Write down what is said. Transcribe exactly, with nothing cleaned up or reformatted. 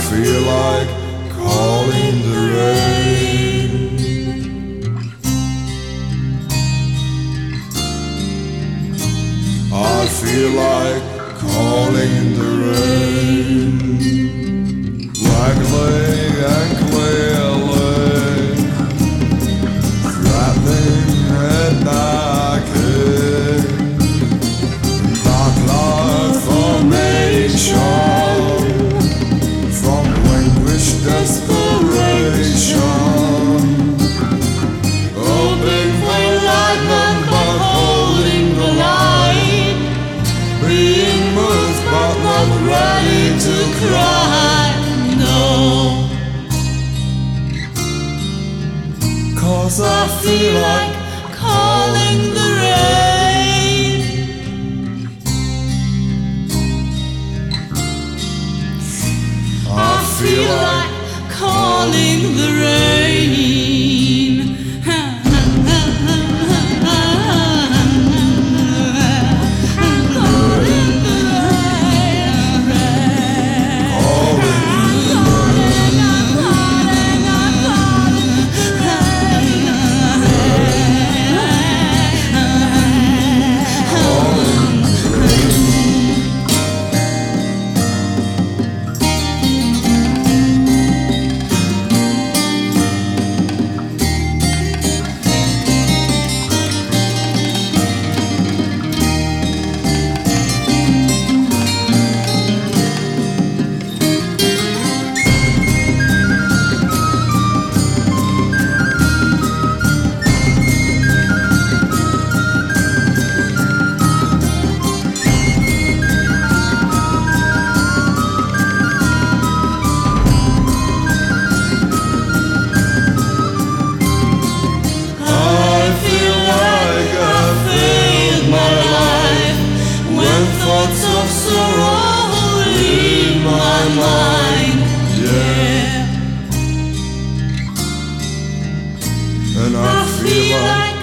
feel like calling the rain. I feel like calling the rain. Blackly and clearly, threatening and knocking, dark light formation, from vanquished desperation, hoping for enlightenment but holding the line, being moved but not ready to cry. No, 'cause I feel like calling the rain. I feel like calling the rain. Thoughts of sorrow in my mind, yeah. And I feel like